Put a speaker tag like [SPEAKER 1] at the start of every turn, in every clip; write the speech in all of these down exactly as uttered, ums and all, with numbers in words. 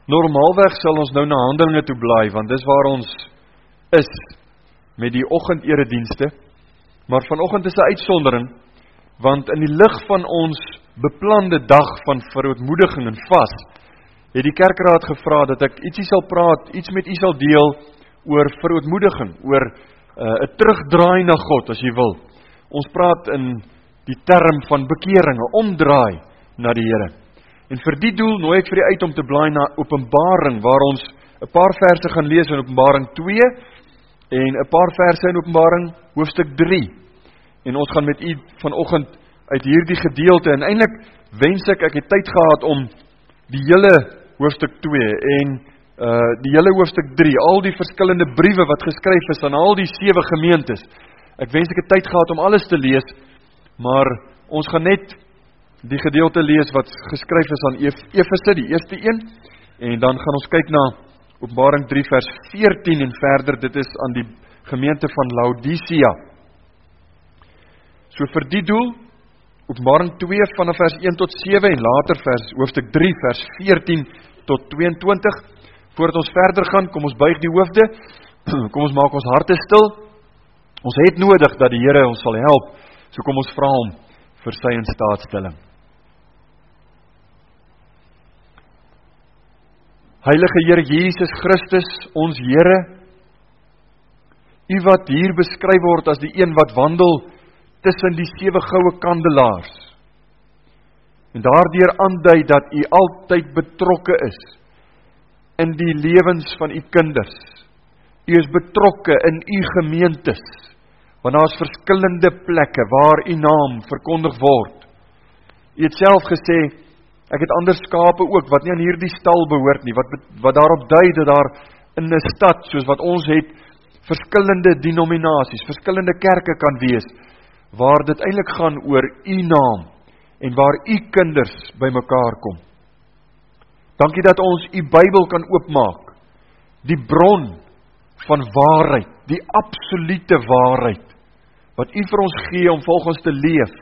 [SPEAKER 1] Normaalweg sal ons nou na Handelinge toe blaai, want dis waar ons is met die oggendededienste, maar vanoggend is 'n uitsondering, want in die lig van ons beplande dag van verootmoediging en vas, het die kerkraad gevra dat ek ietsie sal praat, iets met u sal deel oor verootmoediging, oor 'n uh, terugdraai na God, as jy wil. Ons praat in die term van bekering, 'n omdraai na die Here. En vir die doel nooi ek vir u uit om te blaai na Openbaring, waar ons 'n paar verse gaan lees in Openbaring twee, en 'n paar verse in Openbaring hoofstuk drie. En ons gaan met u vanoggend uit hierdie gedeelte, en eintlik wens ek, ek het tyd gehad om die hele hoofstuk twee, en uh, die hele hoofstuk drie, al die verskillende briewe wat geskryf is aan al die sewe gemeentes. Ek wens ek het tyd gehad om alles te lees, maar ons gaan net die gedeelte lees wat geskryf is aan Efese, die eerste een, en dan gaan ons kyk na Openbaring drie vers veertien en verder, dit is aan die gemeente van Laodicea. So vir die doel, Openbaring twee vanaf vers een tot sewe en later vers, hoofstuk drie vers veertien tot tweeëntwintig. Voordat ons verder gaan, kom ons buig die hoofde, kom ons maak ons harte stil. Ons het nodig dat die Here ons sal help, so kom ons vra hom vir sy instaatstelling. Heilige Here Jesus Christus, ons Here, U wat hier beskryf word as die een wat wandel tussen die sewe goue kandelaars, en daardeur aandui dat U altyd betrokke is in die lewens van U kinders. U is betrokke in U gemeentes, want daar is verskillende plekke waar U naam verkondig word. U het self gesê, ek het ander skape ook, wat nie aan hierdie stal behoort nie, wat, wat daarop dui dat daar in 'n stad, soos wat ons het, verskillende denominasies, verskillende kerke kan wees, waar dit eintlik gaan oor U naam, en waar U kinders by mekaar kom. Dankie dat ons U Bybel kan oopmaak, die bron van waarheid, die absolute waarheid, wat U vir ons gee om volgens te leef.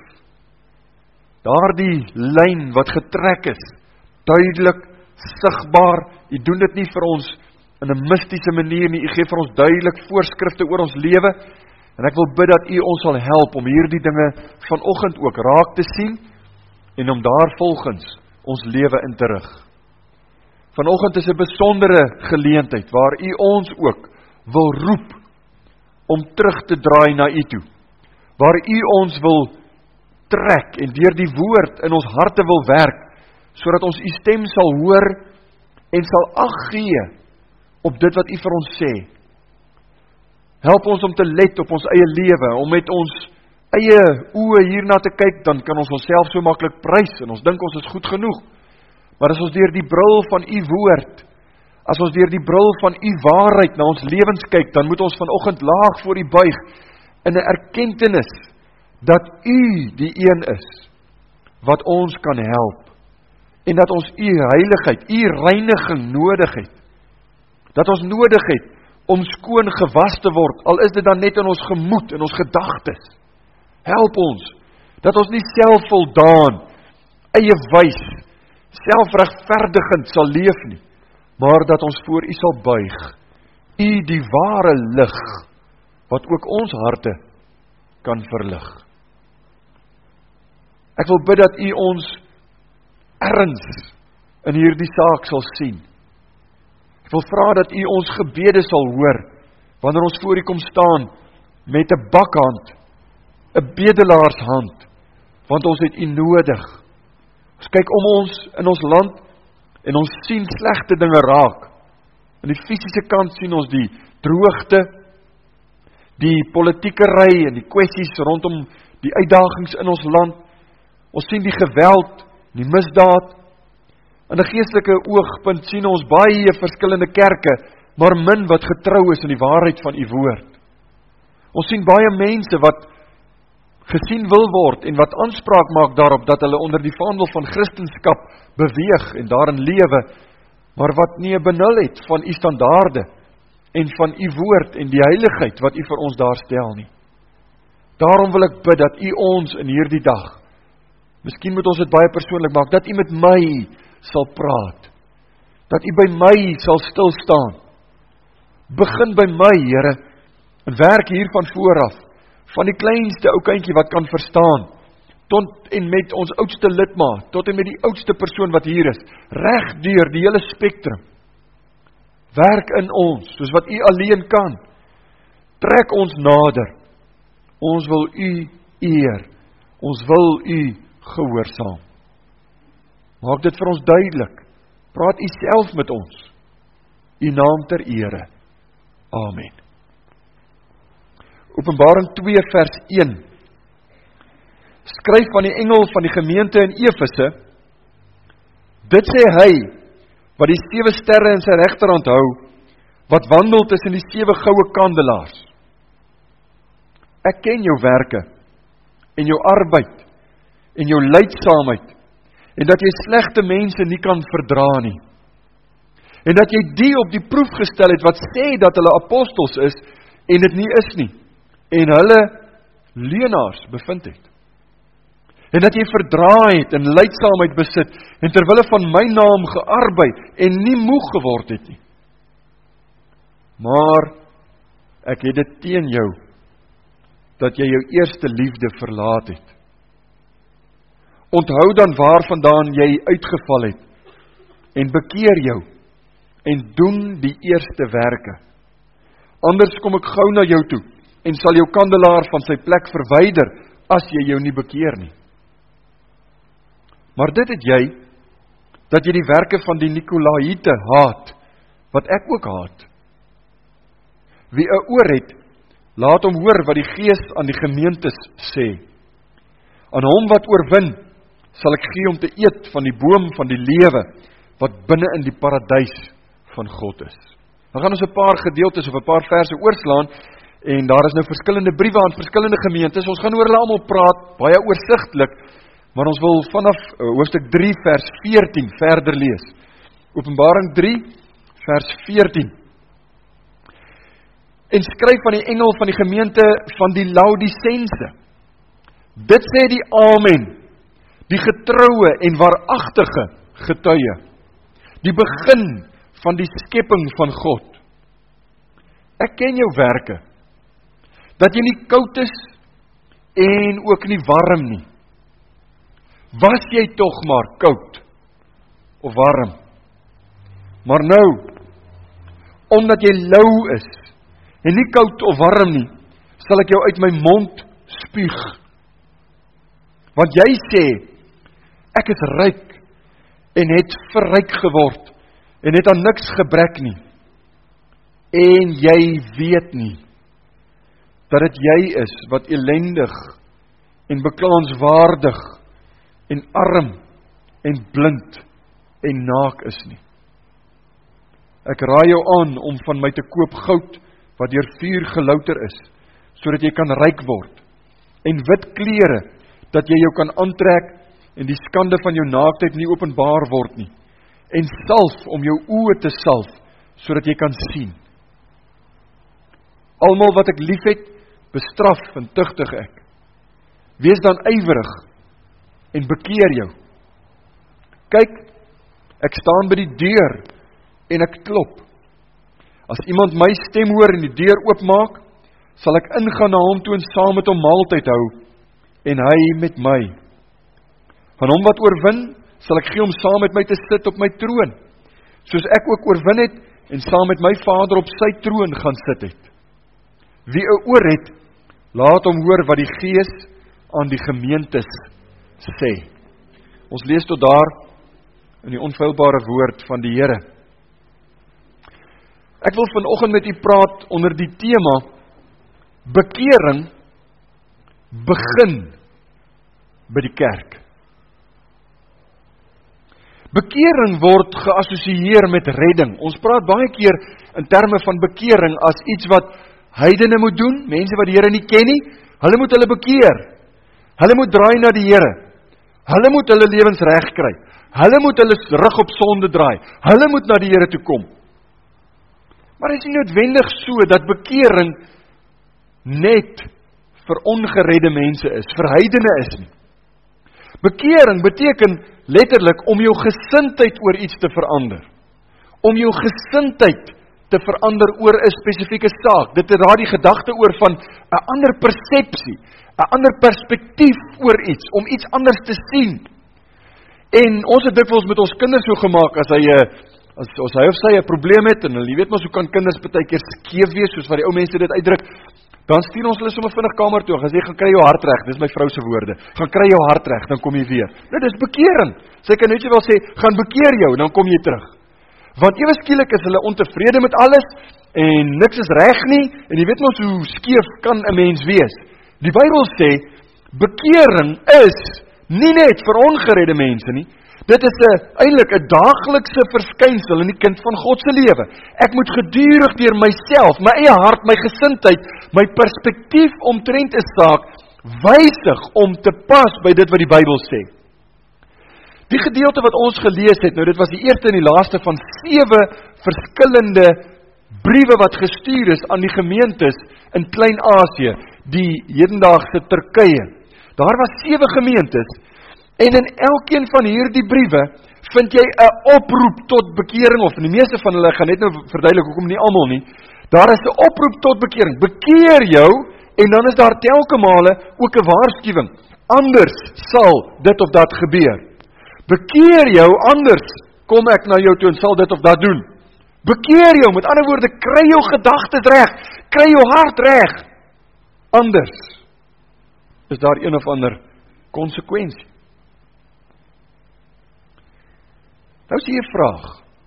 [SPEAKER 1] Daardie lyn wat getrek is, duidelik, sigbaar, U doen dit nie vir ons in 'n mistiese manier nie, U gee vir ons duidelik voorskrifte oor ons lewe, en ek wil bid dat U ons sal help om hierdie dinge vanoggend ook raak te sien, en om daarvolgens ons lewe in te rig. Vanoggend is 'n besondere geleentheid, waar U ons ook wil roep, om terug te draai na U toe, waar U ons wil trek, en deur die woord in ons harte wil werk, sodat ons U stem sal hoor, en sal ag gee, op dit wat U vir ons sê. Help ons om te let op ons eie lewe, om met ons eie oë hierna te kyk, dan kan ons onsself so maklik prys, en ons dink ons is goed genoeg. Maar as ons deur die bril van U woord, as ons deur die bril van U waarheid na ons lewens kyk, dan moet ons vanoggend laag voor U buig, in 'n erkentenis, dat U die een is, wat ons kan help, en dat ons U heiligheid, U reiniging nodig het, dat ons nodig het, om skoon gewas te word, al is dit dan net in ons gemoed, in ons gedagtes. Help ons, dat ons nie selfvoldaan, eie wys, selfregverdigend sal leef nie, maar dat ons voor U sal buig, U die ware lig, wat ook ons harte kan verlig. Ek wil bid dat U ons erns in hierdie saak sal sien. Ek wil vra dat U ons gebede sal hoor, wanneer ons voor U kom staan, met 'n bakhand, 'n bedelaarshand, want ons het U nodig. Ons kyk om ons in ons land, en ons sien slegte dinge raak. Aan die fisiese kant sien ons die droogte, die politiekery, en die kwessies rondom die uitdagings in ons land. Ons sien die geweld, die misdaad. In 'n geestelike oogpunt sien ons baie verskillende kerke, maar min wat getrou is in die waarheid van U woord. Ons sien baie mense wat gesien wil word, en wat aanspraak maak daarop, dat hulle onder die vaandel van Christenskap beweeg, en daarin lewe, maar wat nie 'n benul het van U standaarde, en van U woord, en die heiligheid, wat U vir ons daar stel nie. Daarom wil ek bid, dat U ons in hierdie dag, miskien moet ons dit baie persoonlik maak, dat U met my sal praat. dat U by my sal stil staan. Begin by my, Here, en werk hier van vooraf, van die kleinste ou kindjie wat kan verstaan, tot en met ons oudste lidmaat, tot en met die oudste persoon wat hier is, reg deur die hele spektrum. Werk in ons, soos wat U alleen kan. Trek ons nader. Ons wil U eer. Ons wil U gehoorsaam. Maak dit vir ons duidelik. Praat U self met ons. U naam ter ere. Amen. Openbaring twee vers een. Skryf van die engel van die gemeente in Efese. Dit sê hy, wat die sewe sterre in sy regterhand hou, wat wandel tussen die sewe goue kandelaars. Ek ken jou werke, en jou arbeid, en jou lydsaamheid, en dat jy slegte mense nie kan verdra nie. En dat jy die op die proef gestel het, wat sê dat hulle apostels is, en dit nie is nie, en hulle leenaars bevind het. En dat jy verdraai het en lydsaamheid besit, en terwille van my naam gearbei, en nie moeg geword het nie. Maar, ek het dit teen jou, dat jy jou eerste liefde verlaat het. Onthou dan waarvandaan jy uitgeval het, en bekeer jou, en doen die eerste werke. Anders kom ek gou na jou toe, en sal jou kandelaar van sy plek verwyder, as jy jou nie bekeer nie. Maar dit het jy, dat jy die werke van die Nikolaïte haat, wat ek ook haat. Wie 'n oor het, laat hom hoor wat die Gees aan die gemeentes sê. Aan hom wat oorwin, sal ek gee om te eet van die boom van die lewe, wat binne in die paradys van God is. Dan gaan ons 'n paar gedeeltes of 'n paar verse oorslaan, en daar is nou verskillende briewe aan verskillende gemeentes. Ons gaan oor hulle almal praat, baie oorsigtelik, maar ons wil vanaf hoofstuk drie vers veertien verder lees. Openbaring drie vers veertien. En skryf van die engel van die gemeente van die Laodicense. Dit sê die Amen, die getroue en waaragtige getuie, die begin van die skepping van God. Ek ken jou werke, dat jy nie koud is en ook nie warm nie. Was jy tog maar koud of warm? Maar nou, omdat jy lou is, en nie koud of warm nie, sal ek jou uit my mond spuug. Want jy sê, ek is ryk, en het verryk geword, en het aan niks gebrek nie. En jy weet nie, dat het jy is, wat elendig, en beklaanswaardig, en arm, en blind, en naak is nie. Ek raai jou aan, om van my te koop goud, wat deur vuur gelouter is, sodat jy kan ryk word, en wit klere, dat jy jou kan aantrek, en die skande van jou naaktheid nie openbaar word nie, en salf om jou oë te salf, sodat jy kan sien. Almal wat ek lief het, bestraf en tugtig ek. Wees dan ywerig, en bekeer jou. Kyk, ek staan by die deur, en ek klop. As iemand my stem hoor en die deur oopmaak, sal ek ingaan na hom toe en saam met hom maaltyd hou, en hy met my. Van hom wat oorwin, sal ek gee om saam met my te sit op my troon, soos ek ook oorwin het, en saam met my Vader op sy troon gaan sit het. Wie 'n oor het, laat hom hoor wat die Gees aan die gemeentes sê. Ons lees tot daar in die onfeilbare woord van die Here. Ek wil vanoggend met u praat onder die tema bekering begin by die kerk. Bekering word geassosieer met redding. Ons praat baie keer in terme van bekering as iets wat heidene moet doen, mense wat die Here nie ken nie, hulle moet hulle bekeer. Hulle moet draai na die Here. Hulle moet hulle lewens reg kry. Hulle moet hulle rug op sonde draai. Hulle moet na die Here toe kom. Maar dit is nie noodwendig so dat bekering net vir ongeredde mense is, vir heidene is nie. Bekering beteken letterlik om jou gesindheid oor iets te verander. om jou gesindheid te verander oor 'n spesifieke saak. Dit het daardie gedagte oor van 'n ander persepsie, 'n ander perspektief oor iets, om iets anders te sien. En ons het dikwels met ons kinders so gemaak, as hy, as, as hy of sy 'n probleem het, en jy weet maar, so kan kinders partykeer skeef wees, soos wat die ou mense dit uitdruk, dan stuur ons hulle sommer vinnig kamer toe, en sê, gaan kry jou hart reg, dis my vrou se woorde, gaan kry jou hart reg, dan kom jy weer. Nou, dis bekering. Sy kan net wel sê, gaan bekeer jou, dan kom jy terug. Want ewe skielik is hulle ontevrede met alles, en niks is reg nie, en jy weet mos hoe skeef kan 'n mens wees. Die Bybel sê, bekering is nie net vir ongeredde mense nie, dit is 'n eintlik 'n daaglikse verskynsel in die kind van God se lewe. Ek moet gedurig deur myself, my eie hart, my gesindheid, my perspektief omtrent 'n saak wysig om te pas by dit wat die Bybel sê. Die gedeelte wat ons gelees het, nou dit was die eerste en die laaste van sewe verskillende briewe wat gestuur is aan die gemeentes in Klein-Asië, die hedendaagse Turkye. Daar was sewe gemeentes, en in elkeen van hierdie briewe vind jy 'n oproep tot bekering, of in die meeste van hulle, ek gaan net nou verduidelik hoekom nie almal nie, daar is 'n oproep tot bekering, bekeer jou, en dan is daar telke male ook 'n waarskuwing, anders sal dit of dat gebeur. Bekeer jou, anders kom ek na jou toe en sal dit of dat doen. Bekeer jou, met ander woorde, kry jou gedagtes reg, kry jou hart reg, anders is daar een of ander konsekwensie. Nou is hier 'n vraag.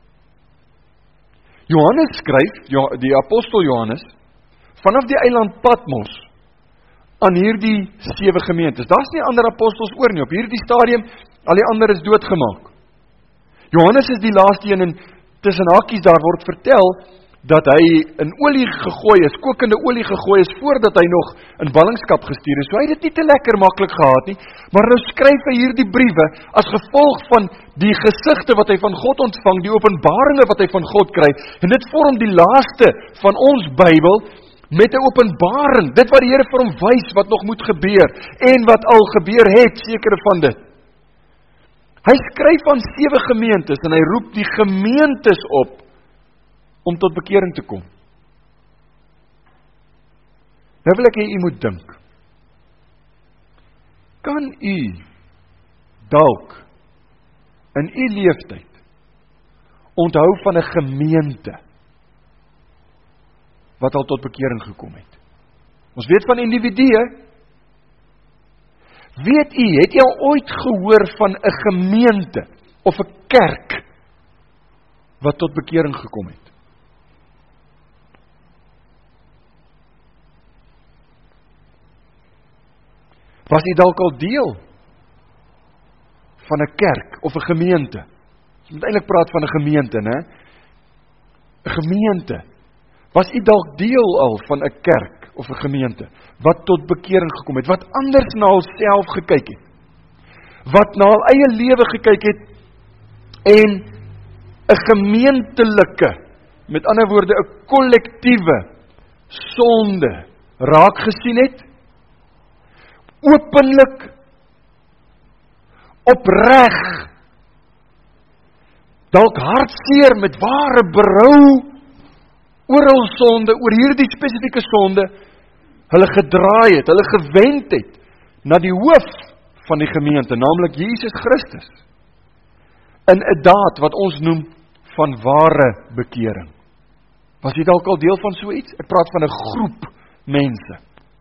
[SPEAKER 1] Johannes skryf, die apostel Johannes, vanaf die eiland Patmos, aan hierdie sewe gemeentes. Daar's nie ander apostels oor nie, op hierdie stadium, al die ander is doodgemaak. Johannes is die laaste een, en tussen hakies daar word vertel, dat hy in olie gegooi is, kokende olie gegooi is, voordat hy nog in ballingskap gestuur is. So hy het dit nie te lekker maklik gehad nie, maar nou skryf hy hierdie briewe, as gevolg van die gesigte wat hy van God ontvang, die openbaringe wat hy van God kry, en dit vorm die laaste van ons Bybel, met 'n openbaring, dit wat die Here vir hom wys, wat nog moet gebeur, en wat al gebeur het, sekere van dit. Hy skryf aan sewe gemeentes, en hy roep die gemeentes op, om tot bekering te kom. Nou wil ek hê u moet dink. Kan u dalk in u leeftyd onthou van 'n gemeente wat al tot bekering gekom het? Ons weet van individue. Weet u, het jy al ooit gehoor van 'n gemeente of 'n kerk wat tot bekering gekom het? Was jy dalk al deel van 'n kerk of 'n gemeente? Ons moet eintlik praat van 'n gemeente, né? 'n Gemeente. Was jy dalk deel al van 'n kerk of 'n gemeente wat tot bekering gekom het, wat anders na homself gekyk het, wat na hul eie lewe gekyk het en 'n gemeentelike, met ander woorde 'n kollektiewe sonde raak gesien het, openlik, opreg, dalk hartseer met ware berou oor hul sonde, oor hierdie spesifieke sonde, hulle gedraai het, hulle gewend het na die hoof van die gemeente, naamlik Jesus Christus, in 'n daad wat ons noem van ware bekering. Was jy dalk al deel van so iets? Ek praat van 'n groep mense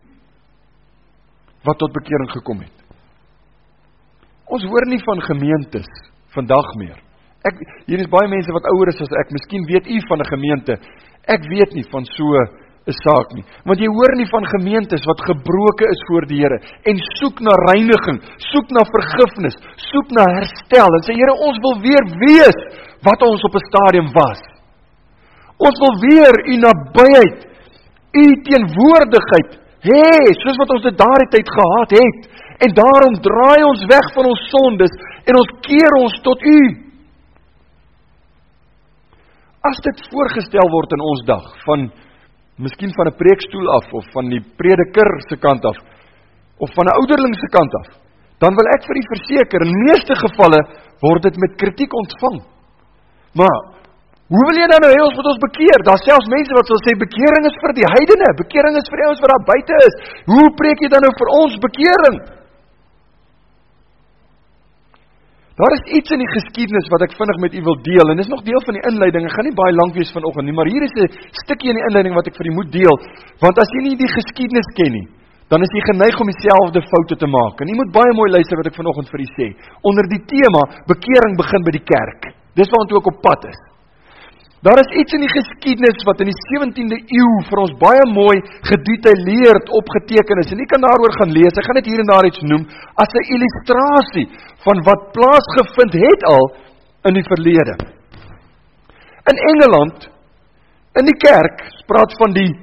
[SPEAKER 1] wat tot bekering gekom het. Ons hoor nie van gemeentes vandag meer. Ek, hier is baie mense wat ouer is as ek, miskien weet u van 'n gemeente, ek weet nie van so 'n saak nie, want jy hoor nie van gemeentes wat gebroke is voor die Here, en soek na reiniging, soek na vergifnis, soek na herstel, en sê, Here, ons wil weer wees, wat ons op 'n stadium was. Ons wil weer u nabyheid, u teenwoordigheid, hê, soos wat ons dit daardie tyd gehad het, en daarom draai ons weg van ons sondes, en ons keer ons tot u. As dit voorgestel word in ons dag, van, miskien van 'n preekstoel af, of van die prediker se kant af, of van 'n ouderling se kant af, dan wil ek vir u verseker, in meeste gevalle, word dit met kritiek ontvang. Maar, Hoe wil jy dan nou hê ons moet ons bekeer? Daar is selfs mense wat sal sê, bekering is vir die heidene, bekering is vir die ouens wat daar buite is. Hoe preek jy dan nou vir ons bekering? Daar is iets in die geskiedenis wat ek vinnig met u wil deel, en dit is nog deel van die inleiding, ek gaan nie baie lank wees vanoggend nie, maar hier is 'n stukkie in die inleiding wat ek vir u moet deel, want as jy nie die geskiedenis ken nie, dan is jy geneig om dieselfde foute te maak, en jy moet baie mooi luister wat ek vanoggend vir u sê, onder die tema, bekering begin by die kerk, dis waar ons ook op pad is. Daar is iets in die geskiedenis wat in die sewentiende eeu vir ons baie mooi gedetailleerd opgeteken is, en jy kan daaroor gaan lees, ek gaan dit hier en daar iets noem, as 'n illustrasie van wat plaasgevind het al in die verlede. In Engeland, in die kerk, praat van die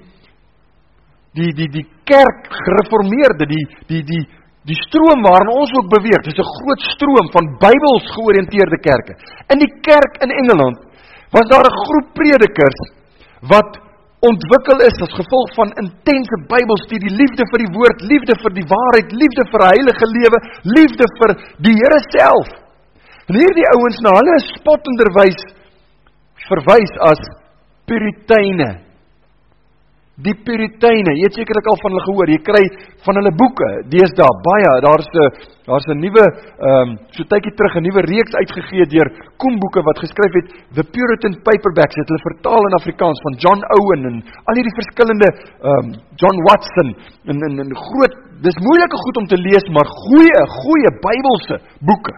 [SPEAKER 1] die die die kerk gereformeerde, die die die die stroom waarin ons ook beweeg, dis 'n groot stroom van Bybels georiënteerde kerke. In die kerk in Engeland was daar 'n groep predikers wat ontwikkel is as gevolg van intense Bybelstudie, liefde vir die woord, liefde vir die waarheid, liefde vir 'n heilige lewe, liefde vir die Here self. En hierdie ouens na hulle spottenderwys verwys as Puriteine. Die Puriteine, jy het sekerlik al van hulle gehoor, jy kry van hulle boeke, deesdae baie, daar's 'n daar's 'n nuwe ehm um, so tydjie terug 'n nuwe reeks uitgegee deur Koem boeke wat geskryf het The Puritan Paperbacks, het hulle vertaal in Afrikaans van John Owen en al hierdie verskillende ehm um, John Watson en en en groot, dis moeilike goed om te lees, maar goeie, goeie Bybelse boeke.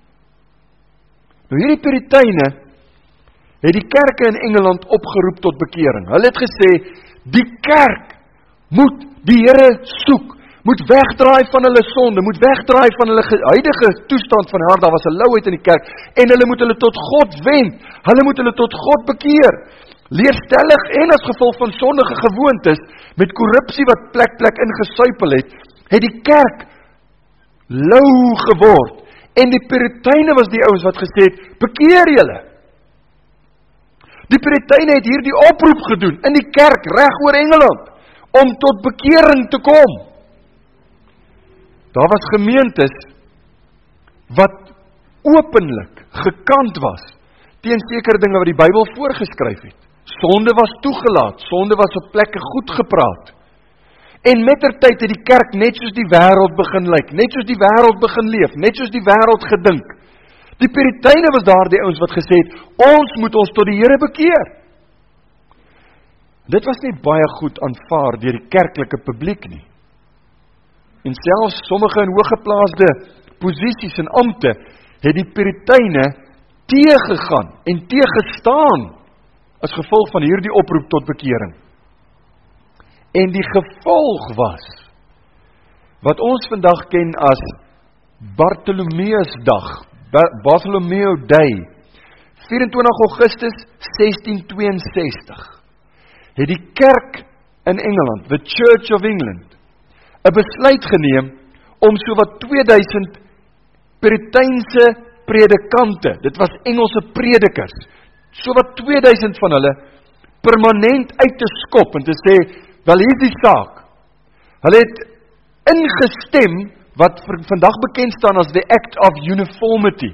[SPEAKER 1] Nou hierdie Puriteine het die kerke in Engeland opgeroep tot bekering. Hulle het gesê die kerk moet die Here soek, moet wegdraai van hulle sonde, moet wegdraai van hulle huidige toestand van hart, daar was 'n louheid in die kerk, en hulle moet hulle tot God wend, hulle moet hulle tot God bekeer. Leerstellig en as gevolg van sondige gewoontes, met korrupsie wat plek plek ingesuipel het, het die kerk lou geword, en die Puriteine was die ouens wat gesê het, bekeer julle. Die Puriteine het hierdie oproep gedoen in die kerk reg oor Engeland om tot bekering te kom. Daar was gemeentes wat openlik gekant was teen sekere dinge wat die Bybel voorgeskryf het. Sonde was toegelaat, sonde was op plekke goed gepraat. En mettertyd het die kerk net soos die wêreld begin lyk, net soos die wêreld begin leef, net soos die wêreld gedink. Die Puriteine was daar die ouens wat gesê het, ons moet ons tot die Here bekeer. Dit was nie baie goed aanvaar deur die kerklike publiek nie. En selfs sommige in hooggeplaasde posisies en ampte het die Puriteine teëgegaan en teëgestaan as gevolg van hierdie oproep tot bekering. En die gevolg was wat ons vandag ken as Bartolomeusdag, Bartholomew Day, vyf en twintig Augustus sestien tweeënsestig, het die kerk in Engeland, the Church of England, 'n besluit geneem om sowat tweeduisend Puriteinse predikante, dit was Engelse predikers, sowat tweeduisend van hulle permanent uit te skop en te sê, wel hier is die saak. Hulle het ingestem wat vandag bekend staan as the Act of Uniformity.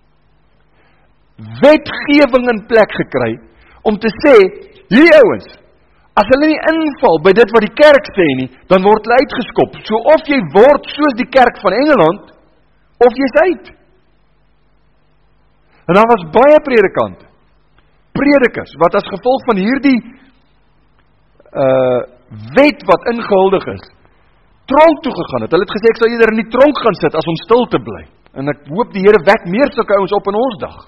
[SPEAKER 1] Wetgewing in plek gekry om te sê, hierdie ouens, as hulle nie inval by dit wat die kerk sê nie, dan word hulle uitgeskop. So of jy word soos die kerk van Engeland, of jy's uit. En daar was baie predikante, predikers, wat as gevolg van hierdie uh, wet wat ingehuldig is, tronk toe gegaan het. Hulle het gesê, ek sal eerder in die tronk gaan sit, as om stil te bly. En ek hoop die Here wek meer sulke ouens op in ons dag.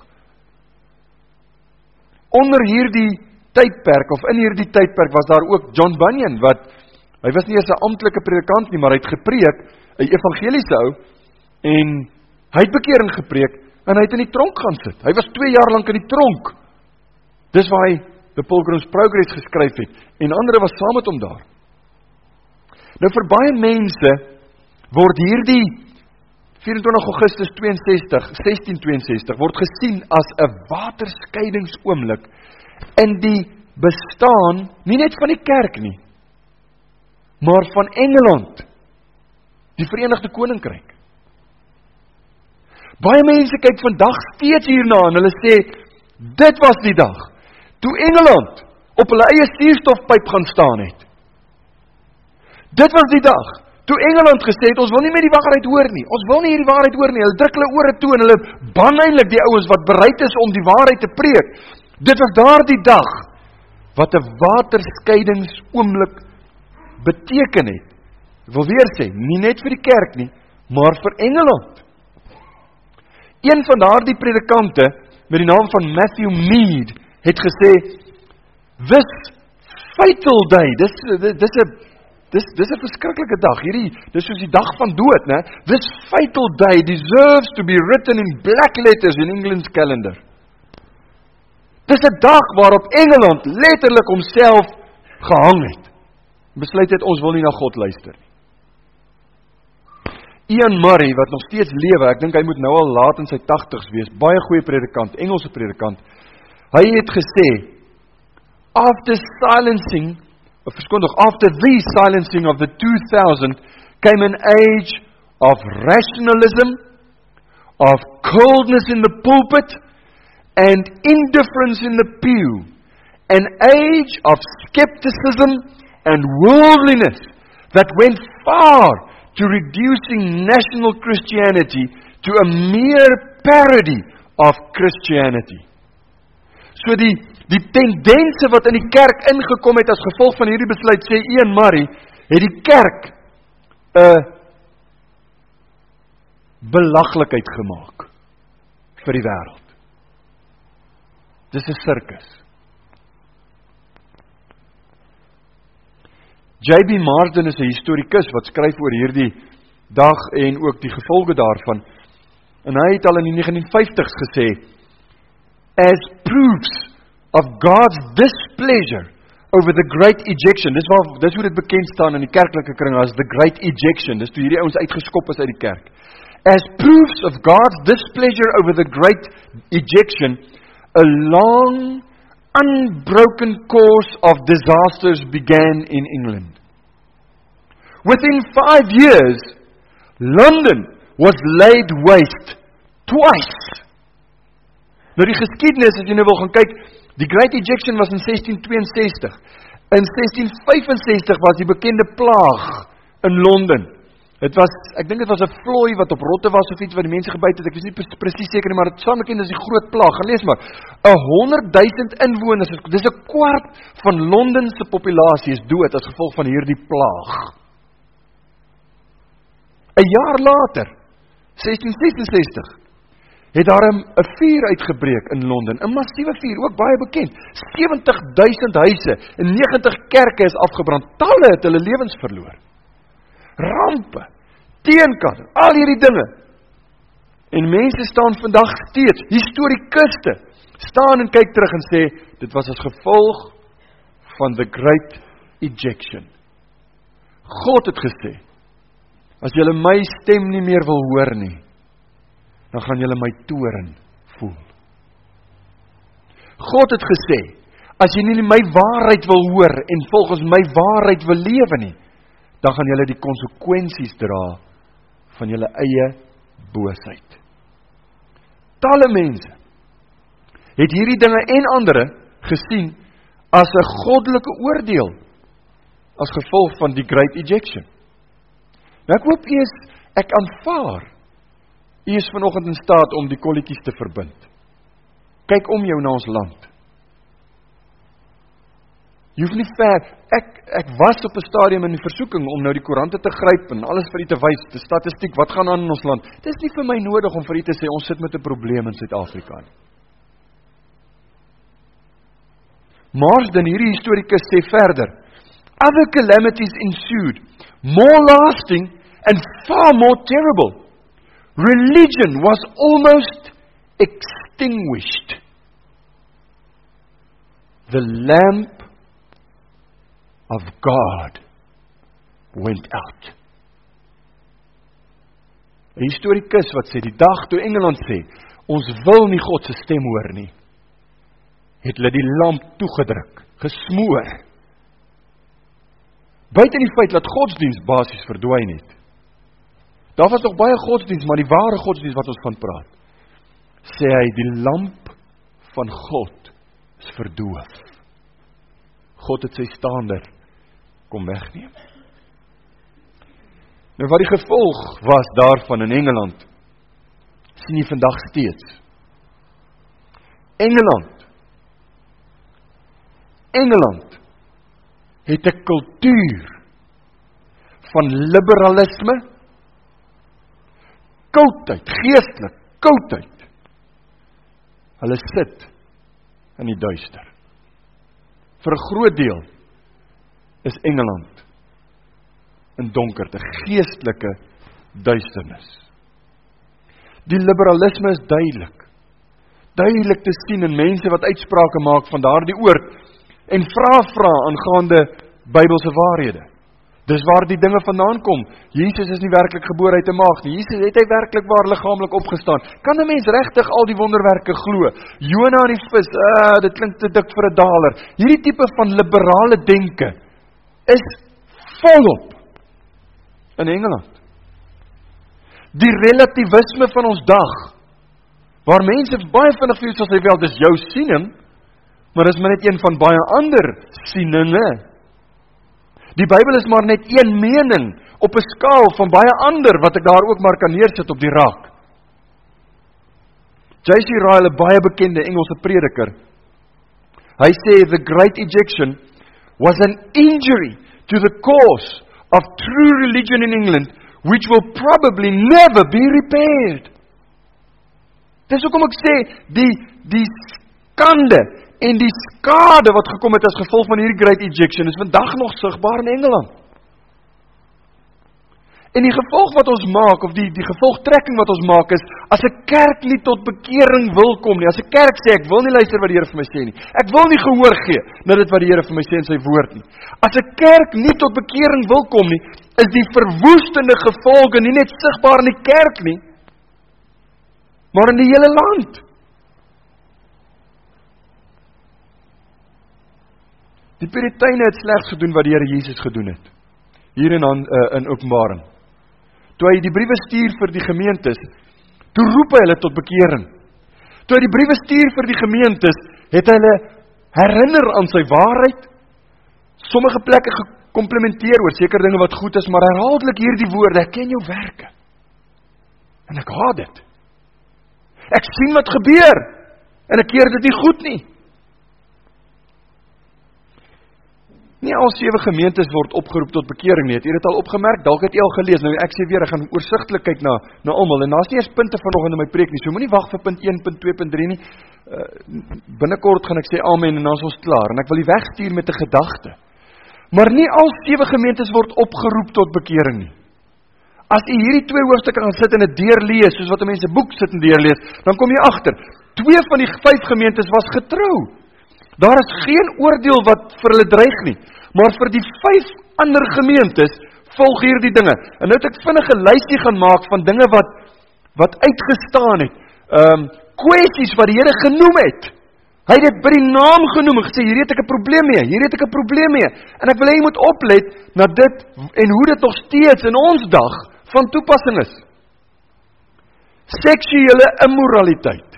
[SPEAKER 1] Onder hierdie tydperk, of in hierdie tydperk, was daar ook John Bunyan, wat, hy was nie eers 'n amptelike predikant nie, maar hy het gepreek, 'n evangeliese ou, en hy het bekering gepreek, en hy het in die tronk gaan sit. Hy was twee jaar lank in die tronk. Dis waar hy The Pilgrim's Progress geskryf het, en ander was saam met hom daar. Nou vir baie mense word hierdie vyf en twintig Augustus sestien tweeënsestig word gesien as 'n waterskeidingsoomblik in die bestaan, nie net van die kerk nie, maar van Engeland, die Verenigde Koninkryk. Baie mense kyk vandag steeds hierna en hulle sê, dit was die dag. toe Engeland op hulle eie suurstofpyp gaan staan het. Dit was die dag, toe Engeland gesê het, ons wil nie meer die waarheid hoor nie, ons wil nie hier die waarheid hoor nie, hulle druk hulle ore toe en hulle ban eintlik die ouens wat bereid is om die waarheid te preek. Dit was daar die dag, wat 'n waterskeidingsoomblik beteken het. Ek wil weer sê, nie net vir die kerk nie, maar vir Engeland. Een van daardie predikante, met die naam van Matthew Mead, het gesê, this fatal day, dis, dis, a, dis, dis a verskriklike dag, hierdie, dis soos die dag van dood, ne? This fatal day deserves to be written in black letters in England's calendar. Dis 'n dag waarop Engeland letterlik homself gehang het. Besluit het, ons wil nie na God luister nie. Ian Murray, wat nog steeds lewe, ek dink hy moet nou al laat in sy tagtigs wees, baie goeie predikant, Engelse predikant, hy het gesê, after silencing, of verskoon nog, after the silencing of the two thousand, came an age of rationalism, of coldness in the pulpit, and indifference in the pew, an age of skepticism and worldliness that went far to reducing national Christianity to a mere parody of Christianity. So die, die tendense wat in die kerk ingekom het as gevolg van hierdie besluit, sê Ian Murray, het die kerk 'n belaglikheid gemaak vir die wêreld. Dis 'n sirkus. J B Marsden is 'n historikus wat skryf oor hierdie dag en ook die gevolge daarvan. En hy het al in die negentien vyftigs gesê, as proofs of God's displeasure over the great ejection, dis, waar, dis hoe dit bekend staan in die kerklike kring as the great ejection, dis toe hierdie ouens uitgeskop is uit die kerk. As proofs of God's displeasure over the great ejection, a long, unbroken course of disasters began in England. Within five years, London was laid waste twice. Nou die geskiedenis, as jy nou wil gaan kyk, die Great Ejection was in sestien tweeënsestig. In sestien vyfensestig was die bekende plaag in Londen. Het was, ek dink dit was 'n vlooi wat op rotte was of iets wat die mense gebyt het, ek is nie presies seker nie, maar dit staan bekend as die groot plaag. Gaan lees maar, honderd duisend inwoners, dis 'n kwart van Londen se populasie is dood as gevolg van hierdie plaag. 'n jaar later, sestien sesensestig, het daar 'n vuur uitgebreek in Londen, 'n massiewe vuur, ook baie bekend. sewentig duisend huise en negentig kerke is afgebrand. Talle het hulle lewens verloor. Rampe, teenkant, al hierdie dinge. En mense staan vandag steeds, historikuste, staan en kyk terug en sê, dit was as gevolg van the Great Ejection. God het gesê, as julle my stem nie meer wil hoor nie, dan gaan julle my toorn voel. God het gesê, as jy nie my waarheid wil hoor en volgens my waarheid wil lewe nie, dan gaan julle die konsekwensies dra van julle eie boosheid. Talle mense het hierdie dinge en andere gesien as 'n goddelike oordeel as gevolg van die Great Ejection. Nou ek hoop u is, ek aanvaar, u is vanoggend in staat om die kolletjies te verbind. Kyk om jou na ons land. Jy hoef nie ver, ek, ek was op 'n stadium in die versoeking om nou die koerante te gryp en alles vir u te wys, die statistiek, wat gaan aan in ons land. Dit is nie vir my nodig om vir u te sê, ons sit met 'n probleem in Suid-Afrika nie. Marsden, hierdie historikus, sê verder, other calamities ensued, more lasting and far more terrible. Religion was almost extinguished. The lamp of God went out. 'n Historikus wat sê, die dag toe Engeland sê, ons wil nie God se stem hoor nie, het hulle die lamp toegedruk, gesmoor. Buiten die feit dat godsdienst basies verdwyn het. Daar was nog baie godsdienst, maar die ware godsdienst wat ons van praat, sê hy, die lamp van God is verdoof. God het sy stander kom wegneem. Nou wat die gevolg was daarvan in Engeland, sien jy vandag steeds. Engeland, Engeland het 'n kultuur van liberalisme, koudheid, geestelik, koudheid. Hulle sit in die duister. Vir 'n groot deel is Engeland in donkerte, geestelike duisternis. Die liberalisme is duidelik. Duidelik te sien in mense wat uitsprake maak van daardie oord en vra vra aangaande Bybelse waarhede. Dis waar die dinge vandaan kom. Jesus is nie werklik gebore uit 'n maag nie. Jesus het hy werklik waar liggaamlik opgestaan. Kan 'n mens regtig al die wonderwerke glo? Jona en die vis, uh, dit klink te dik vir 'n daler. Hierdie tipe van liberale denke is volop in Engeland. Die relativisme van ons dag, waar mense baie vinnig vir jou sal sê, wel, dis jou siening, maar dis maar net een van baie ander sieninge. Die Bybel is maar net een mening op 'n skaal van baie ander wat ek daar ook maar kan neersit op die raak. J C Ryle, 'n baie bekende Engelse prediker, hy sê the great ejection was an injury to the cause of true religion in England, which will probably never be repaired. Dis hoekom ek sê, die, die skande en die skade wat gekom het as gevolg van hierdie great ejection is vandag nog sigbaar in Engeland. En die gevolg wat ons maak, of die, die gevolgtrekking wat ons maak is, as 'n kerk nie tot bekering wil kom nie, as 'n kerk sê, ek wil nie luister wat die Here vir my sê nie, ek wil nie gehoor gee, na dit wat die Here vir my sê in sy woord nie. As 'n kerk nie tot bekering wil kom nie, is die verwoestende gevolge nie net sigbaar in die kerk nie, maar in die hele land. Die Puriteine het slegs gedoen wat die Here Jesus gedoen het. Hier in, uh, in Openbaring. Toe hy die briewe stuur vir die gemeentes, toe roep hy hulle tot bekering. Toe hy die briewe stuur vir die gemeentes, het hy hulle herinner aan sy waarheid, sommige plekke gekomplimenteer oor sekere dinge wat goed is, maar herhaaldelik hierdie woorde, ek ken jou werke. En ek haat dit. Ek sien wat gebeur, en ek keer dit nie goed nie. Nie al sewe gemeentes word opgeroep tot bekering nie, het jy dit al opgemerk, dalk het jy al gelees, nou ek sê weer, ek gaan oorsigtelik kyk na, na almal, en daar is nie eens punte vanoggend in my preek nie, so moet nie wag vir punt een, punt twee, punt drie nie, uh, binnekort gaan ek sê amen, en dan is ons klaar, en ek wil die wegstuur met 'n gedagte, maar nie al sewe gemeentes word opgeroep tot bekering nie. As jy hierdie twee hoofstukke gaan sit en dit deurlees, soos wat mense boek sit en deurlees, dan kom jy agter, twee van die vyf gemeentes was getrou. Daar is geen oordeel wat vir hulle dreig nie, maar vir die vyf ander gemeentes volg hierdie dinge. En nou het ek vinnig 'n lysie gaan maak van dinge wat wat uitgestaan het. Ehm um, kwessies wat die Here genoem het. Hy het dit by die naam genoem en gesê, hier het ek 'n probleem mee, hier het ek 'n probleem mee. En ek wil hê jy moet oplet na dit en hoe dit nog steeds in ons dag van toepassing is. Seksuele immoraliteit.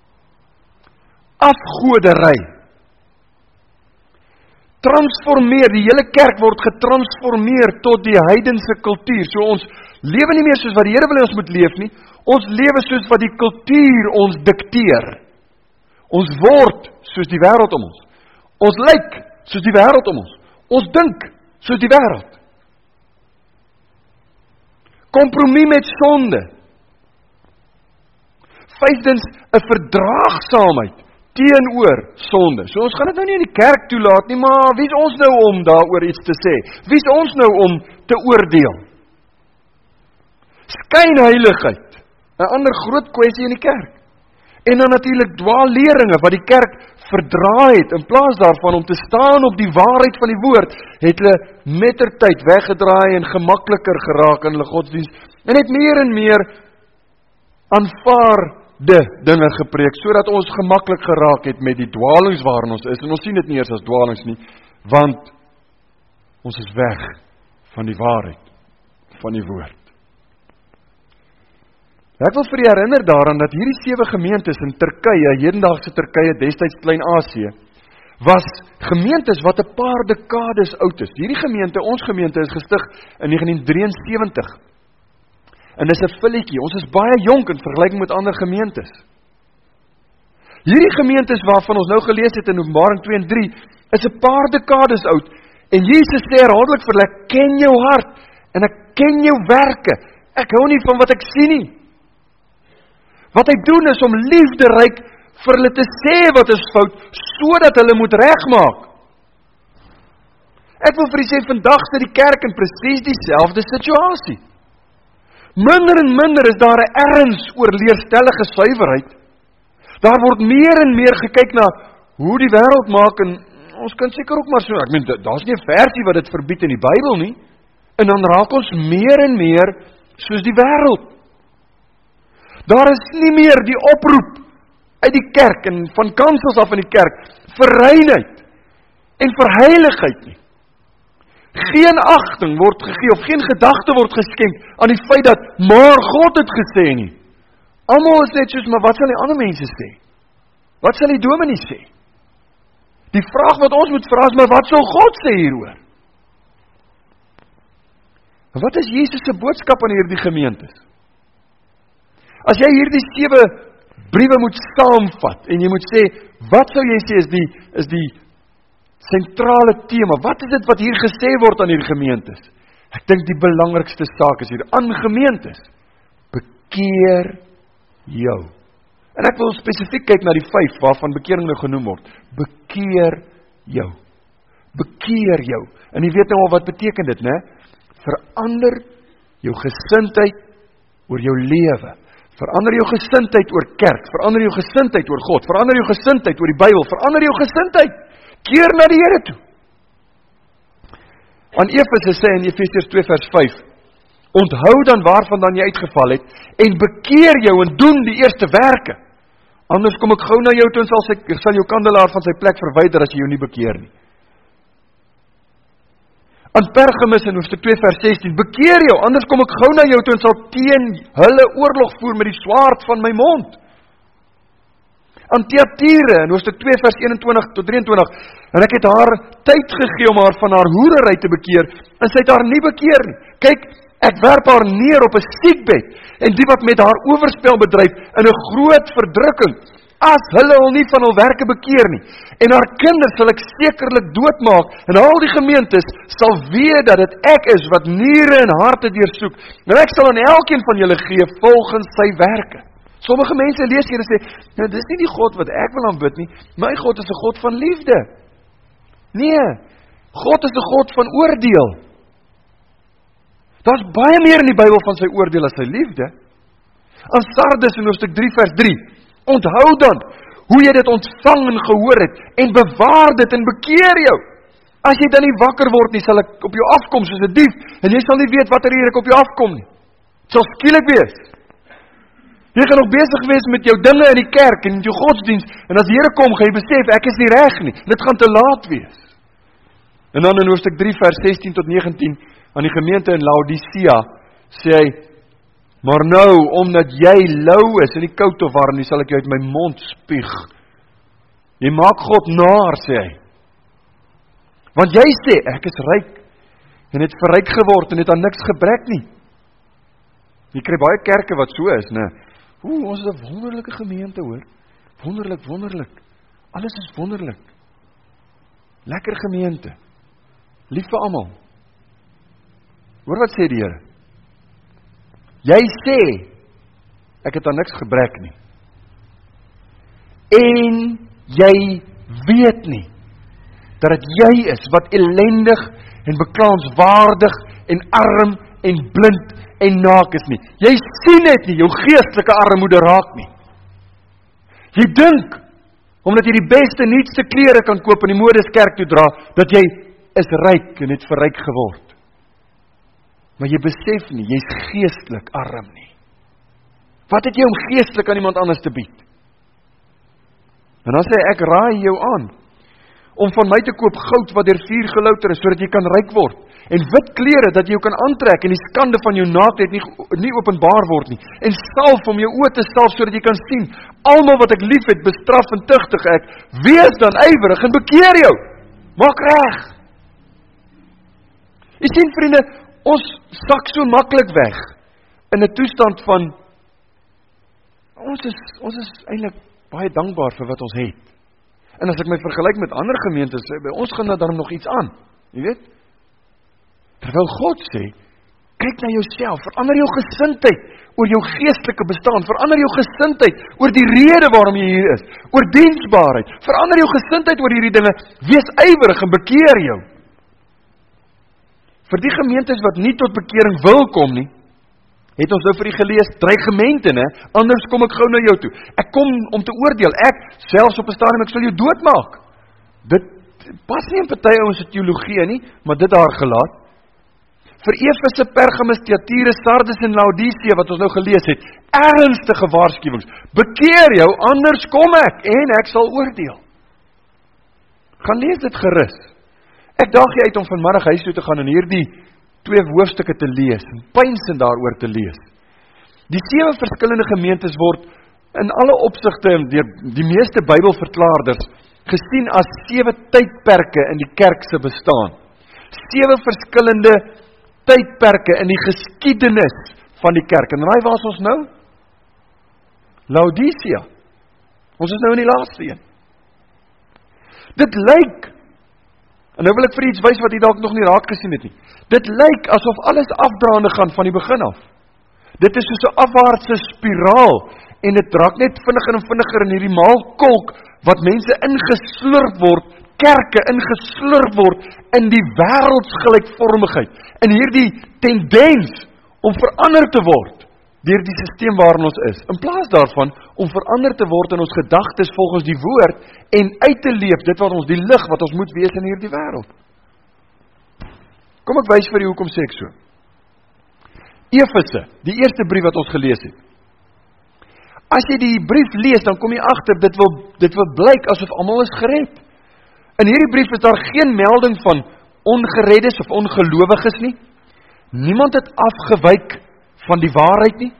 [SPEAKER 1] Afgoderry. Transformeer, die hele kerk word getransformeer tot die heidense kultuur. So ons lewe nie meer soos wat die Here wil hê ons moet leef nie. Ons lewe soos wat die kultuur ons dikteer. Ons word soos die wêreld om ons. Ons lyk soos die wêreld om ons. Ons dink soos die wêreld. Kompromie met sonde. Vyfdens, 'n verdraagsaamheid teenoor sonde. So ons gaan dit nou nie in die kerk toelaat nie, maar wie is ons nou om daaroor iets te sê? Wie is ons nou om te oordeel? Skynheiligheid, 'n ander groot kwessie in die kerk. En dan natuurlik dwaalleringe wat die kerk verdraai het, in plaas daarvan om te staan op die waarheid van die woord, het hulle mettertyd weggedraai en gemakliker geraak in hulle godsdienst, en het meer en meer aanvaar de dinge gepreek, sodat ons gemaklik geraak het met die dwalings waarin ons is, en ons sien dit nie eers as dwalings nie, want ons is weg van die waarheid, van die woord. Ek wil vir u herinner daaraan, dat hierdie sewe gemeentes in Turkye, hedendaagse Turkye, destyds Klein-Asië, was gemeentes wat 'n paar dekades oud is. Hierdie gemeente, ons gemeente is gestig in negentien drieënsewentig. En dis 'n filletjie, ons is baie jonk in vergelyking met ander gemeentes. Hierdie gemeentes waarvan ons nou gelees het in Openbaring twee en drie, is 'n paar dekades oud, en Jesus sê herhaaldelik vir hulle, ek ken jou hart, en ek ken jou werke, ek hou nie van wat ek sien nie. Wat hy doen is om liefderyk vir hulle te sê wat is fout, sodat hulle moet regmaak. Ek wil vir u sê, vandag sit die kerk in presies dieselfde situasie. Minder en minder is daar 'n erns oor leerstellige suiwerheid. Daar word meer en meer gekyk na hoe die wêreld maak, en ons kan seker ook maar so, ek meen, daar's nie 'n versie wat dit verbied in die Bybel nie, en dan raak ons meer en meer soos die wêreld. Daar is nie meer die oproep uit die kerk, en van kansels af in die kerk, vir reinheid, en vir heiligheid nie. Geen agting word gegee, of geen gedagte word geskenk, aan die feit dat, maar God het gesê nie. Almal is net soos, maar wat sal die ander mense sê? Wat sal die dominee sê? Die vraag wat ons moet vra is, maar wat sal God sê hieroor? En wat is Jesus se boodskap aan hierdie gemeentes? As jy hierdie sewe briewe moet saamvat, en jy moet sê, wat sou jy sê is die, is die sentrale tema, wat is dit wat hier gesê word aan hierdie gemeentes? Ek dink die belangrikste saak is hier, aan gemeentes, bekeer jou. En ek wil spesifiek kyk na die vyf, waarvan bekering nou genoem word. Bekeer jou. Bekeer jou. En jy weet nou al wat beteken dit, né? Verander jou gesindheid oor jou lewe. Verander jou gesindheid oor kerk. Verander jou gesindheid oor God. Verander jou gesindheid oor die Bybel. Verander jou gesindheid. Keer na die Here toe. Aan Efese sê in Efesiërs twee vers vyf, onthou dan waarvandaan jy uitgeval het, en bekeer jou en doen die eerste werke. Anders kom ek gou na jou toe en sal, sy, sal jou kandelaar van sy plek verwyder as jy jou nie bekeer nie. Aan Pergamus in hoofstuk twee vers sestien, bekeer jou, anders kom ek gou na jou toe en sal teen hulle oorlog voer met die swaard van my mond. Aan Thyatira in hoofstuk twee vers eenentwintig tot drieëntwintig, en ek het haar tyd gegee om haar van haar hoerery te bekeer, en sy het haar nie bekeer nie. Kyk, ek werp haar neer op 'n siekbed, en die wat met haar oorspel bedryf, in 'n groot verdrukking, as hulle hul nie van hul werke bekeer nie, en haar kinders sal ek sekerlik doodmaak, en al die gemeentes sal weet dat dit ek is, wat niere en harte deursoek, en ek sal aan elkeen van julle gee, volgens sy werke. Sommige mense lees hier en sê, nou dis nie die God wat ek wil aanbid nie, my God is 'n God van liefde. Nee, God is 'n God van oordeel. Daar's baie meer in die Bybel van sy oordeel as sy liefde. Aan Sardes in hoofstuk drie vers drie, onthou dan, hoe jy dit ontvang en gehoor het, en bewaar dit en bekeer jou. As jy dan nie wakker word nie, sal ek op jou afkom soos 'n dief, en jy sal nie weet watter uur ek op jou afkom nie. Het sal skielik wees. Jy gaan nog besig wees met jou dinge in die kerk, en jou godsdienst, en as die Here kom, gaan jy besef, ek is nie reg nie, dit gaan te laat wees. En dan in hoofstuk drie vers sestien tot negentien, aan die gemeente in Laodicea, sê hy, maar nou, omdat jy lou is, en die koud of warm, nie sal ek jou uit my mond spieg. Jy maak God naar, sê hy. Want jy sê, ek is ryk, en het verryk geword, en het aan niks gebrek nie. Jy kry baie kerke wat so is, ne? Oeh, ons is 'n wonderlike gemeente, hoor. Wonderlik, wonderlik. Alles is wonderlik. Lekker gemeente. Lief vir almal. Hoor wat sê die Here? Jy sê, ek het aan niks gebrek nie. En jy weet nie, dat het jy is, wat ellendig en beklaanswaardig en arm en blind en naak is nie. Jy sien net nie, jou geestelike armoede raak nie. Jy dink, omdat jy die beste, nuutste klere kan koop en die modeskerk toe dra, dat jy is ryk en het verryk geword. Maar jy besef nie, jy is geestelik arm nie. Wat het jy om geestelik aan iemand anders te bied? En dan sê ek raai jou aan, om van my te koop goud wat deur vuur gelouter is, sodat jy kan ryk word, en wit klere, dat jy jou kan aantrek, en die skande van jou naaktheid nie, nie openbaar word nie, en salf om jou oë te salf, sodat jy kan sien, almal wat ek lief het, bestraf en tugtig ek, wees dan ywerig en bekeer jou, maak reg. Jy sien vriende, ons sak so maklik weg, in 'n toestand van, ons is, ons is eintlik baie dankbaar vir wat ons het. En as ek my vergelyk met ander gemeentes, by ons gaan daar dan nog iets aan, jy weet? Terwyl God sê, kyk na jouself, verander jou gesindheid oor jou geestelike bestaan, verander jou gesindheid oor die rede waarom jy hier is, oor diensbaarheid, verander jou gesindheid oor hierdie dinge, wees ywerig en bekeer jou. Vir die gemeentes wat nie tot bekering wil kom nie, het ons nou vir die gelees, dreigemente, ne? Anders kom ek gou na jou toe. Ek kom om te oordeel, ek, selfs op 'n stadium, ek sal jou doodmaak. Dit pas nie in party ouens se teologie nie, maar dit daar gelaat. Vir Efese, Pergamus, Thyatira, Sardes en Laodicea, wat ons nou gelees het, ernstige waarskuwings. Bekeer jou, anders kom ek, en ek sal oordeel. Gaan lees dit gerus. Ek daag jy uit om vanmiddag huis toe te gaan en hierdie twee hoofstukke te lees, en pynsend daaroor te lees. Die sewe verskillende gemeentes word in alle opsigte, deur die meeste Bybelverklaarders, gesien as sewe tydperke in die kerk se bestaan. Sewe verskillende tydperke in die geskiedenis van die kerk. En raai waar is ons nou? Laodicea. Ons is nou in die laaste een. Dit lyk, en nou wil ek vir iets wys wat jy dalk nog nie raak gesien het nie. Dit lyk asof alles afdraande gaan van die begin af. Dit is soos 'n afwaartse spiraal, en dit raak net vinniger en vinniger in hierdie maalkolk, wat mense ingeslurp word, kerke ingeslurp word, in die wêreldsgelykvormigheid, in hierdie tendens, om verander te word, deur die sisteem waarin ons is, in plaas daarvan, om verander te word in ons gedagtes volgens die woord, en uit te leef, dit wat ons, die lig wat ons moet wees in hierdie wêreld. Kom ek wys vir u, hoekom sê ek so. Efese, die eerste brief wat ons gelees het. As jy die brief lees, dan kom jy agter, dit wil, dit wil blyk asof almal is gered. In hierdie brief is daar geen melding van ongereddes of ongelowiges nie. Niemand het afgewyk van die waarheid nie.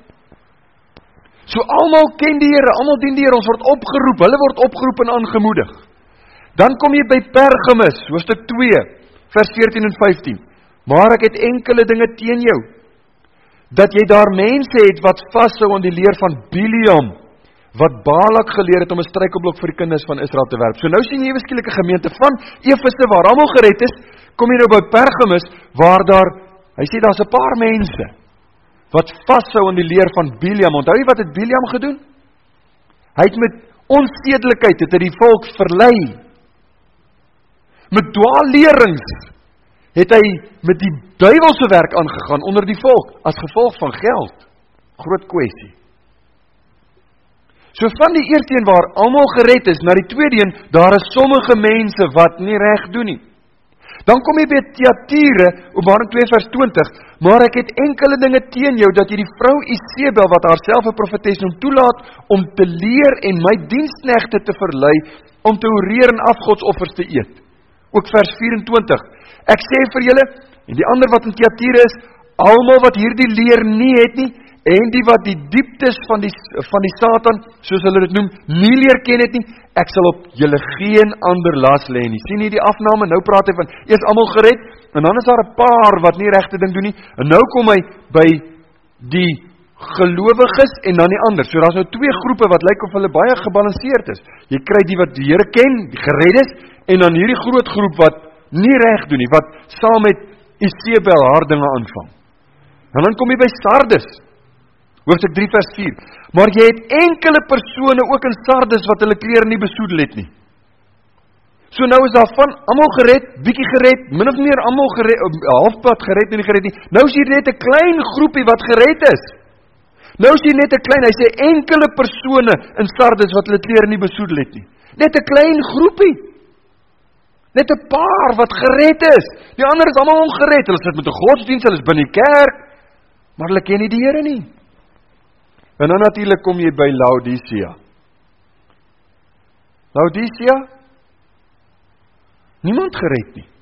[SPEAKER 1] So almal ken die Here, almal dien die Here, ons word opgeroep, hulle word opgeroep en aangemoedig. Dan kom jy by Pergamus, hoofstuk twee, vers veertien en vyftien. Maar ek het enkele dinge teen jou, dat jy daar mense het wat vashou aan die leer van Biliam, wat Balak geleer het om 'n struikelblok vir die kinders van Israel te werp. So nou sien jy 'n skielike gemeente van Efese waar almal gered is, kom jy nou by Pergamus waar daar, hy sê daar's 'n paar mense wat vashou aan die leer van Biliam. Onthou jy wat het Biliam gedoen? Hy het met onsedelikheid het hy die volk verlei. Met dwaallerings het hy met die duiwelse werk aangegaan onder die volk, as gevolg van geld. Groot kwessie. So van die eerste een waar almal gered is, na die tweede een, daar is sommige mense wat nie reg doen nie. Dan kom jy by Thyatira, Openbaring twee vers twintig, maar ek het enkele dinge teen jou, dat jy die vrou Isebel, wat haarself 'n profetes noem, toelaat om te leer en my diensknegte te verlei, om te oreer en afgodsoffers te eet. Ook vers vyf-en-twintig, ek sê vir julle, en die ander wat in Thyatira is, almal wat hierdie leer nie het nie, en die wat die dieptes van die, van die Satan, soos hulle dit noem, nie leer ken het nie, ek sal op julle geen ander las lê nie. Sien jy die afname? Nou praat hy van, eers almal gered, en dan is daar 'n paar wat nie regte ding doen nie, en nou kom hy by die gelowiges en dan die ander. So daar's nou twee groepe wat lyk of hulle baie gebalanseerd is. Jy kry die wat die Here ken, die gereddes, en dan hierdie groot groep wat nie reg doen nie, wat saam met Isebel haar dinge aanvang. En dan kom jy by Sardes, hoofstuk drie vers vier, maar jy het enkele persone ook in Sardes wat hulle klere nie besoedel het nie. So nou is daar van almal gered, bietjie gered, min of meer almal gered, halfpad gered en nie gered nie. Nou is hier net 'n klein groepie wat gered is. Nou is hier net 'n klein, hy sê enkele persone in Sardes wat hulle klere nie besoedel het nie. Net 'n klein groepie. Net 'n paar wat gered is. Die ander is almal ongered. Hulle sit met 'n godsdienst, hulle is binne die kerk, maar hulle ken nie die Here nie. En dan natuurlik kom jy by Laodicea. Laodicea, Niemand gered nie.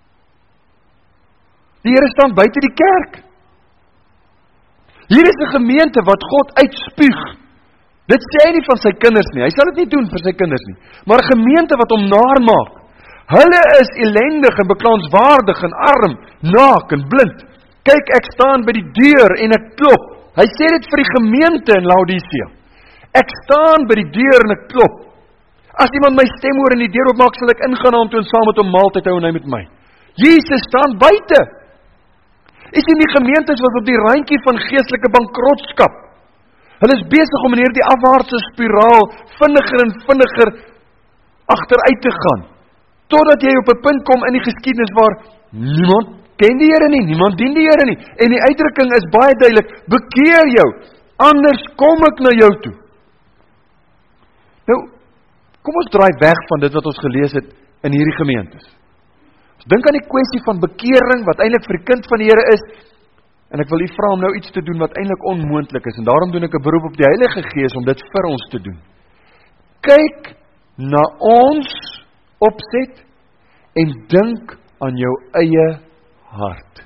[SPEAKER 1] Die Here staan buite die kerk. Hier is 'n gemeente wat God uitspuug. Dit sê hy nie van sy kinders nie. Hy sal dit nie doen vir sy kinders nie. Maar 'n gemeente wat hom naarmaak. Hulle is ellendig en beklaanswaardig en arm, naak en blind. Kyk, ek staan by die deur en ek klop. Hy sê dit vir die gemeente in Laodicea. Ek staan by die deur en ek klop. As iemand my stem hoor en die deur oopmaak, sal ek ingaan na hom toe en saam met hom maaltyd hou en hy met my. Jesus staan buite. Is nie die gemeentes wat op die randjie van geestelike bankrotskap. Hulle is besig om in hierdie afwaartse spiraal vinniger en vinniger agteruit te gaan. Totdat jy op 'n punt kom in die geskiedenis waar niemand ken die Here nie, niemand dien die Here nie. En die uitdrukking is baie duidelik, bekeer jou, anders kom ek na jou toe. Nou, kom ons draai weg van dit wat ons gelees het in hierdie gemeentes. Ons dink aan die kwessie van bekering, wat eintlik vir die kind van die Here is, en ek wil u vra om nou iets te doen wat eintlik onmoontlik is, en daarom doen ek 'n beroep op die Heilige Gees om dit vir ons te doen. Kyk na ons opset en dink aan jou eie hart.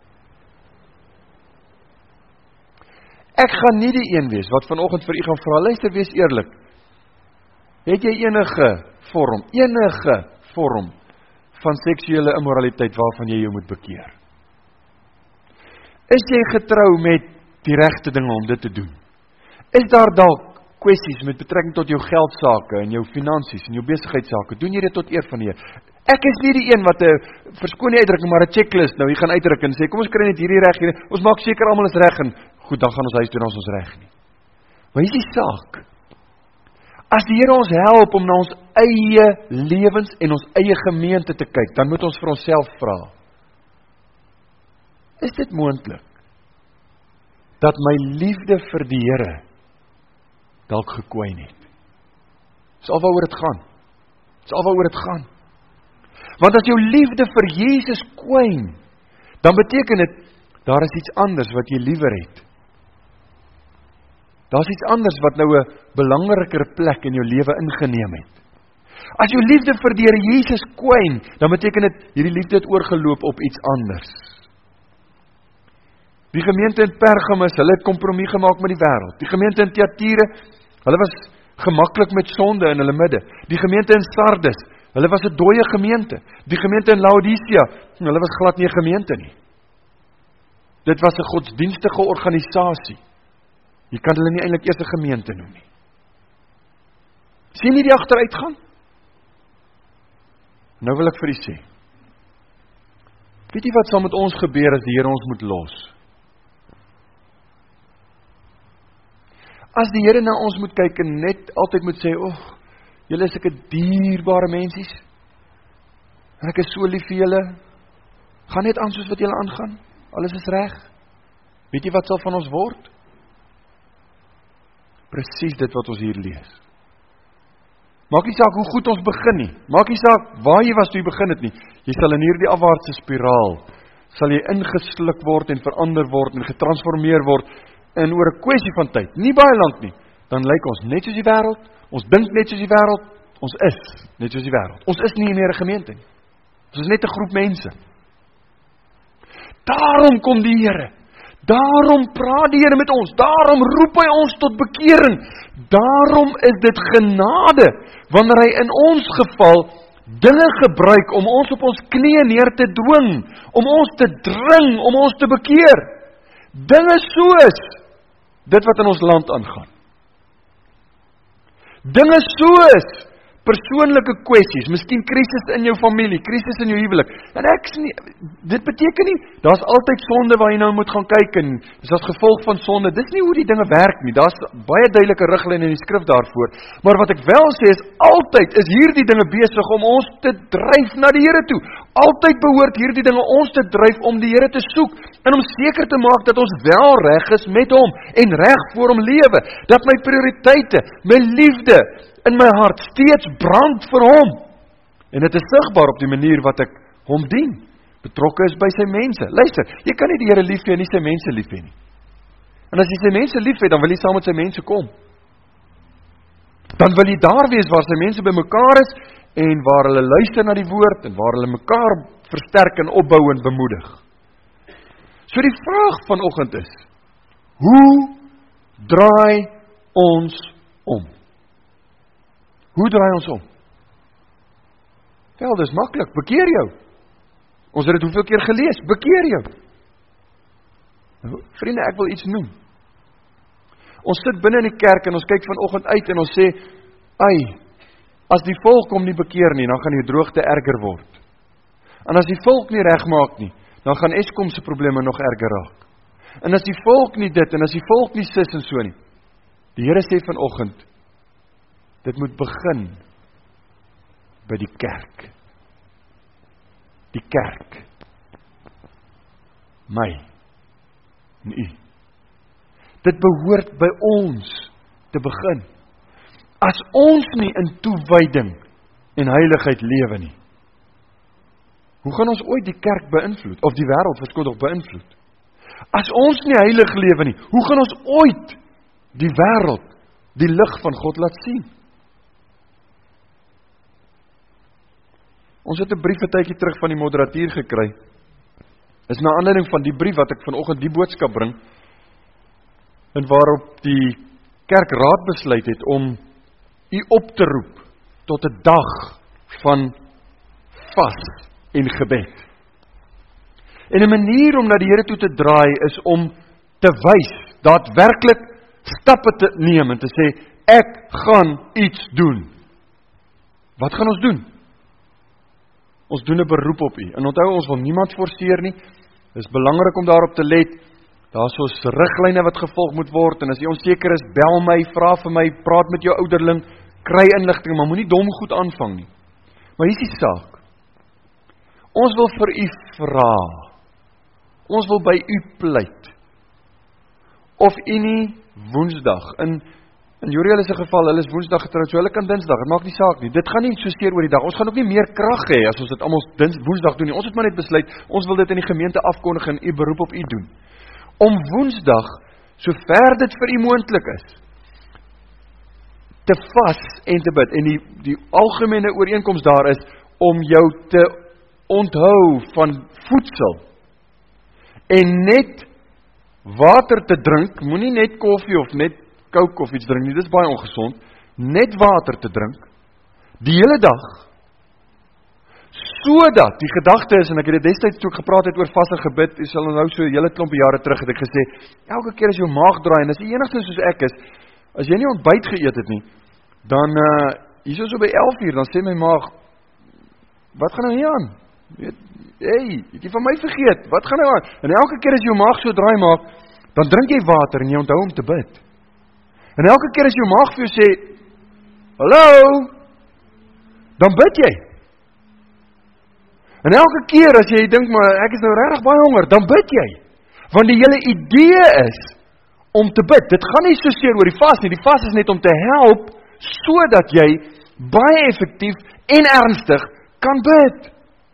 [SPEAKER 1] Ek gaan nie die een wees wat vanoggend vir u gaan vra, luister, wees eerlik. Het jy enige vorm, enige vorm van seksuele immoraliteit waarvan jy jou moet bekeer? Is jy getrou met die regte dinge om dit te doen? Is daar dalk kwessies met betrekking tot jou geldsake en jou finansies en jou besigheidsake? Doen jy dit tot eer van die Here? Ek is nie die een wat 'n verskoon die uitdrukking, maar 'n checklist nou, jy gaan uitdruk en sê, kom ons kry net hierdie reg hier, ons maak seker almal is reg en goed, dan gaan ons huis toe en ons is reg nie. Maar hier is die saak. As die Here ons help om na ons eie lewens en ons eie gemeente te kyk, dan moet ons vir onsself vra, is dit moontlik dat my liefde vir die Here dalk gekwyn het? Dis al waaroor dit gaan. Dis al waaroor dit gaan. Want as jou liefde vir Jesus kwyn, dan beteken dit, daar is iets anders wat jy liewer het. Daar is iets anders wat nou 'n belangriker plek in jou lewe ingeneem het. As jou liefde vir die Here Jesus kwyn, dan beteken dit, hierdie liefde het oorgeloop op iets anders. Die gemeente in Pergamus, hulle het kompromie gemaak met die wêreld. Die gemeente in Thyatira, hulle was gemaklik met sonde in hulle midde. Die gemeente in Sardes, hulle was 'n dooie gemeente. Die gemeente in Laodicea, hulle was glad nie 'n gemeente nie. Dit was 'n godsdienstige organisasie. Jy kan hulle nie eintlik eers 'n gemeente noem nie. Sien jy die agteruitgang? Nou wil ek vir u sê, weet jy wat sal met ons gebeur as die Here ons moet los? As die Here na ons moet kyk en net altyd moet sê, "O, oh, julle is sulke dierbare mensies, en ek is so lief vir julle, gaan net aan soos wat julle aangaan, alles is reg." Weet jy wat sal van ons word? Presies dit wat ons hier lees. Maak nie saak hoe goed ons begin nie, maak nie saak waar jy was toe jy begin het nie, jy sal in hierdie afwaartse spiraal, sal jy ingesluk word en verander word en getransformeer word, en oor 'n kwessie van tyd, nie baie lank nie, dan lyk ons net soos die wêreld, ons dink net soos die wêreld, ons is net soos die wêreld. Ons is nie meer 'n gemeente nie. Ons is net 'n groep mense. Daarom kom die Here. Daarom praat die Here met ons. Daarom roep hy ons tot bekering. Daarom is dit genade wanneer hy in ons geval dinge gebruik om ons op ons knieë neer te dwing, om ons te dring, om ons te bekeer. Dinge soos dit wat in ons land aangaan. Dinge soos persoonlike kwessies, miskien krisis in jou familie, krisis in jou huwelik. En ek nie, dit beteken nie, daar's altyd sonde waar jy nou moet gaan kyk en dis as gevolg van sonde. Dis nie hoe die dinge werk nie. Daar's baie duidelike riglyne in die skrif daarvoor. Maar wat ek wel sê is, altyd is hierdie dinge besig om ons te dryf na die Here toe. Altyd behoort hierdie dinge ons te dryf om die Here te soek en om seker te maak dat ons wel reg is met hom en reg voor hom lewe. Dat my prioriteite, my liefde in my hart steeds brand vir hom. En dit is sigbaar op die manier wat ek hom dien. Betrokke is by sy mense. Luister, jy kan nie die Here lief hê en nie sy mense lief hê nie. En as jy sy mense lief het, dan wil jy saam met sy mense kom. Dan wil jy daar wees waar sy mense bymekaar is en waar hulle luister na die woord, en waar hulle mekaar versterk en opbou en bemoedig. So die vraag vanoggend is, hoe draai ons om? Hoe draai ons om? Wel, dis maklik, bekeer jou. Ons het dit hoeveel keer gelees, bekeer jou. Vriende, ek wil iets noem. Ons sit binne in die kerk en ons kyk vanoggend uit en ons sê, ai, as die volk hom nie bekeer nie, dan gaan die droogte erger word. En as die volk nie regmaak nie, dan gaan Eskom se probleme nog erger raak. En as die volk nie dit, en as die volk nie sis en so nie, die Here sê vanoggend, dit moet begin by die kerk. Die kerk. My en u. Dit behoort by ons te begin. As ons nie in toewyding en heiligheid lewe nie, hoe gaan ons ooit die kerk beïnvloed, of die wêreld verskoon beïnvloed? As ons nie heilig lewe nie, hoe gaan ons ooit die wêreld die lig van God laat sien? Ons het 'n brief 'n tydjie terug van die moderatuur gekry. Is na aanleiding van die brief wat ek vanoggend die boodskap bring, en waarop die kerkraad besluit het om u op te roep tot 'n dag van vas en gebed. En 'n manier om na die Here toe te draai is om te wys, daadwerklik stappe te neem en te sê, ek gaan iets doen. Wat gaan ons doen? Ons doen 'n beroep op u. En onthou, ons wil niemand forceer nie. Dit is belangrik om daarop te let. Daar is soos riglyne wat gevolg moet word, en as jy onseker is, bel my, vra vir my, praat met jou ouderling, kry inligting, maar moenie dom goed aanvang nie. Maar hier is die saak. Ons wil vir u vra. Ons wil by u pleit. Of u nie Woensdag, in, in Juriel is 'n geval, hulle is Woensdag getroud, so hulle kan Dinsdag, dit maak nie saak nie. Dit gaan nie so seer oor die dag. Ons gaan ook nie meer krag hê as ons dit almal Woensdag doen nie. Ons het maar net besluit, ons wil dit in die gemeente afkondig en u beroep op u doen. Om Woensdag, so ver dit vir u moontlik is, te vas en te bid. En die, die algemene ooreenkoms daar is, om jou te onthou van voedsel, en net water te drink, moenie net koffie of net coke of iets drink nie, dit is baie ongesond, net water te drink, die hele dag, sodat die gedagte is, en ek het dit destyds toe ek gepraat het oor vas en gebid, jy sal nou so hele klompe jare terug het ek gesê, elke keer as jou maag draai, en as die enigste soos ek is, as jy nie ontbyt geëet het nie, dan, uh, hier so so by elf uur, dan sê my maag, wat gaan nou hier aan? Weet, hey, het jy van my vergeet, wat gaan nou aan? En elke keer as jou maag so draai maak, dan drink jy water en jy onthou om te bid. En elke keer as jou maag vir jou sê, hallo, dan bid jy. En elke keer as jy dink, maar ek is nou regtig baie honger, dan bid jy. Want die hele idee is om te bid. Dit gaan nie so seer oor die vas nie, die vas is net om te help, sodat jy baie effektief en ernstig kan bid.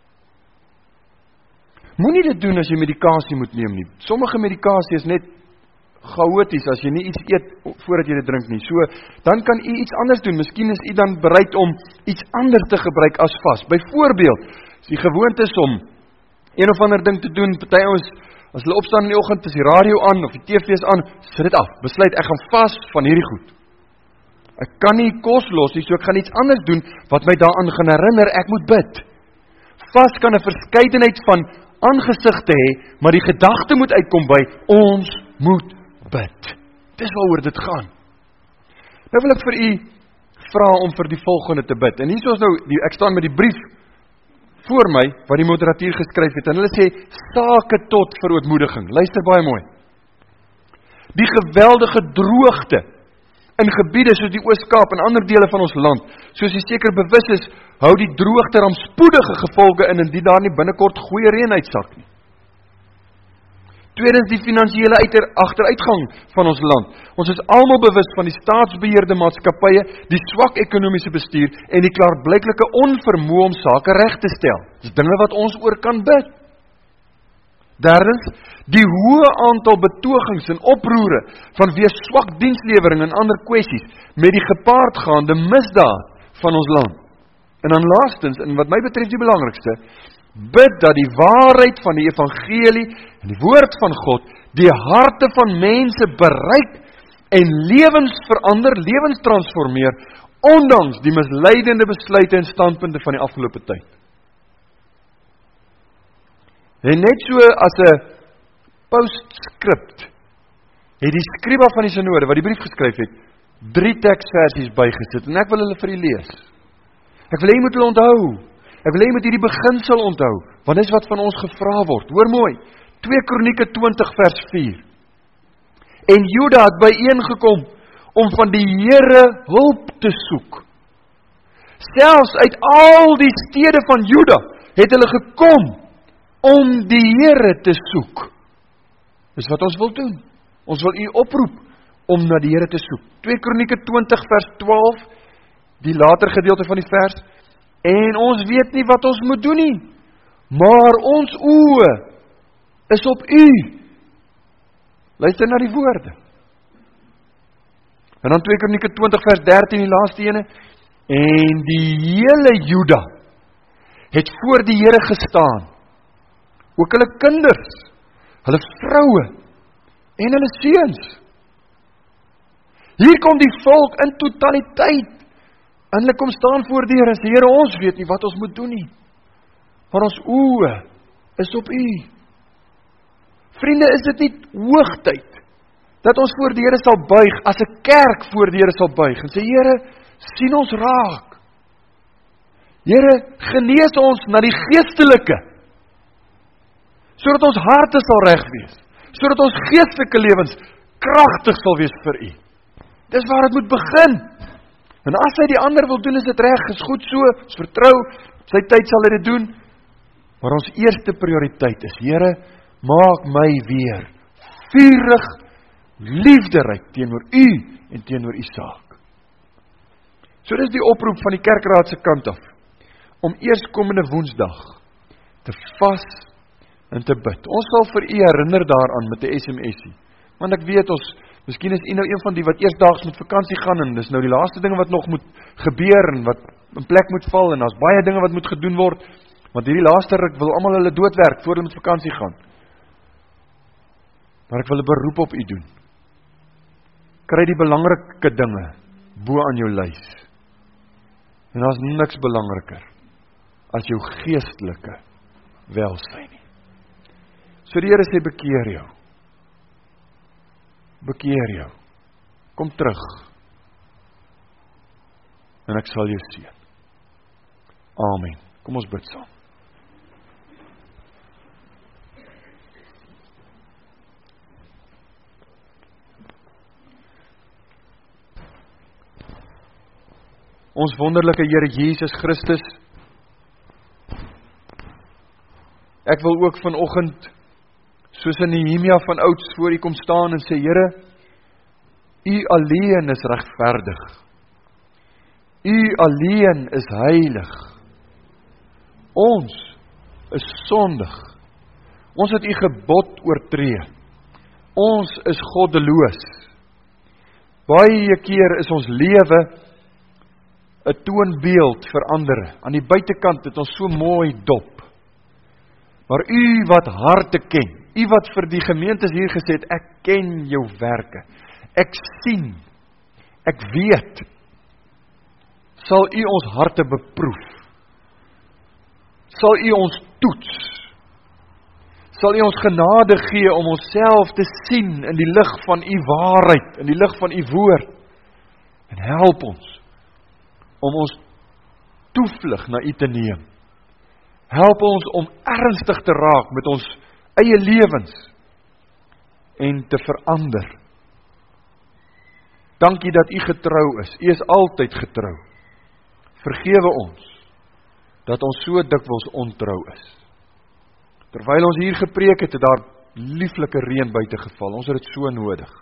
[SPEAKER 1] Moenie dit doen as jy medikasie moet neem nie. Sommige medikasie is net chaoties as jy nie iets eet voordat jy dit drink nie. So, dan kan u iets anders doen. Miskien is u dan bereid om iets anders te gebruik as vas. Byvoorbeeld, as die gewoonte is om een of ander ding te doen, party ons, as hulle opstaan in die oggend, is die radio aan of die T V is aan, sit dit af. Besluit, ek gaan vas van hierdie goed. Ek kan nie kos los nie, so ek gaan iets anders doen wat my daaraan gaan herinner, ek moet bid. Vas kan 'n verskeidenheid van aangesigte hê, maar die gedagte moet uitkom by, ons moet bid. Dis waaroor dit gaan. Nou wil ek vir u vra om vir die volgende te bid. En hier is nou, die, ek staan met die brief voor my, wat die moderatuur geskryf het, en hulle sê, sake tot verootmoediging. Luister baie mooi. Die geweldige droogte in gebiede soos die Oos-Kaap en ander dele van ons land, soos jy seker bewus is, hou die droogte rampspoedige gevolge in, indien daar nie binnekort goeie reën uitsak nie. Tweedens, die finansiële agteruitgang van ons land. Ons is almal bewus van die staatsbeheerde maatskappye, die swak ekonomiese bestuur en die klaarblyklike onvermoë om sake reg te stel. Dis dinge wat ons oor kan bid. Derdens, die hoë aantal betogings en oproere vanweë swak dienslewering en ander kwessies met die gepaardgaande misdaad van ons land. En dan laastens, en wat my betref die belangrikste, bid dat die waarheid van die evangelie en die woord van God die harte van mense bereik en lewens verander, lewens transformeer, ondanks die misleidende besluite en standpunte van die afgelope tyd. En net so as 'n postscript, het die skrywer van die synode, wat die brief geskryf het, drie teksversies bygesit, en ek wil hulle vir u lees. Ek wil hê jy moet hulle onthou, ek wil hê jy moet hierdie beginsel onthou, want dis wat van ons gevra word. Hoor mooi, twee Kronieke twintig vers vier. En Juda het byeengekom om van die Here hulp te soek. Selfs uit al die stede van Juda het hulle gekom om die Here te soek. Dis wat ons wil doen. Ons wil u oproep om na die Here te soek. twee Kronieke twintig vers twaalf, die later gedeelte van die vers, en ons weet nie wat ons moet doen nie, maar ons oë is op u. Luister na die woorde. En dan twee Kronieke twintig vers dertien, die laaste ene, en die hele Juda het voor die Here gestaan, ook hulle kinders, hulle vroue en hulle seuns. Hier kom die volk in totaliteit, en hulle kom staan voor die Here en sê, Here, ons weet nie wat ons moet doen nie, maar ons oë is op u. Vriende, is dit nie hoogtyd dat ons voor die Here sal buig, as 'n kerk voor die Here sal buig, en sê, Here, sien ons raak. Here, genees ons na die geestelike, sodat ons harte sal reg wees, sodat ons geestelike lewens kragtig sal wees vir u. Dis waar het moet begin. En as hy die ander wil doen, is dit reg, is goed so, ons vertrou, op sy tyd sal hy dit doen, maar ons eerste prioriteit is, Here, maak my weer vurig, liefderyk teenoor u en teenoor u saak. So dis die oproep van die kerkraad se kant af, om eerskomende Woensdag te vas en te bid. Ons sal vir u herinner daaraan met 'n S M S-ie, want ek weet ons, miskien is u nou een van die wat eersdaags met vakansie gaan, en dis nou die laaste dinge wat nog moet gebeur, en wat in plek moet val, en daar's baie dinge wat moet gedoen word, want hierdie laaste ruk wil almal hulle doodwerk, voor hulle met vakansie gaan. Maar ek wil 'n beroep op u doen. Kry die belangrike dinge bo aan jou lys. En daar's niks belangriker as jou geestelike welsyn nie. So die Here sê, bekeer jou. Bekeer jou. Kom terug. En ek sal jou seën. Amen. Kom ons bid saam. Ons wonderlike Here Jesus Christus, ek wil ook vanoggend, soos in Nehemia van ouds, voor u kom staan en sê, Here, u alleen is regverdig. U alleen is heilig. Ons is sondig. Ons het u gebod oortree. Ons is goddeloos. Baie keer is ons lewe 'n toonbeeld vir ander. Aan die buitekant het ons so mooi dop. Maar u wat harte ken, u wat vir die gemeentes hier gesê het, ek ken jou werke, ek sien, ek weet, sal u ons harte beproef, sal u ons toets, sal u ons genade gee om onsself te sien in die lig van u waarheid, in die lig van u woord, en help ons om ons toevlug na u te neem. Help ons om ernstig te raak met ons eie lewens en te verander. Dankie dat u getrou is. U is altyd getrou. Vergewe ons dat ons so dikwels ontrou is. Terwyl ons hier gepreek het, het daar lieflike reën buite geval. Ons het dit so nodig.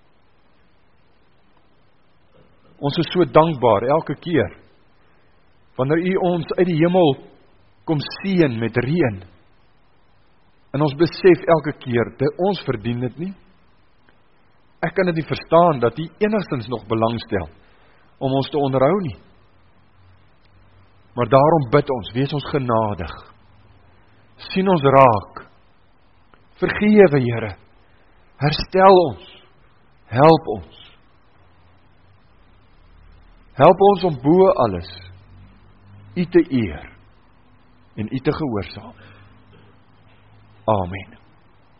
[SPEAKER 1] Ons is so dankbaar elke keer wanneer u ons uit die hemel kom seën met reën. En ons besef elke keer dat ons verdien dit nie. Ek kan dit nie verstaan dat u enigstens nog belangstel om ons te onderhou nie. Maar daarom bid ons, wees ons genadig. Sien ons raak. Vergewe, Here. Herstel ons. Help ons. Help ons om bo alles U te eer en U te gehoorsaam. Amen.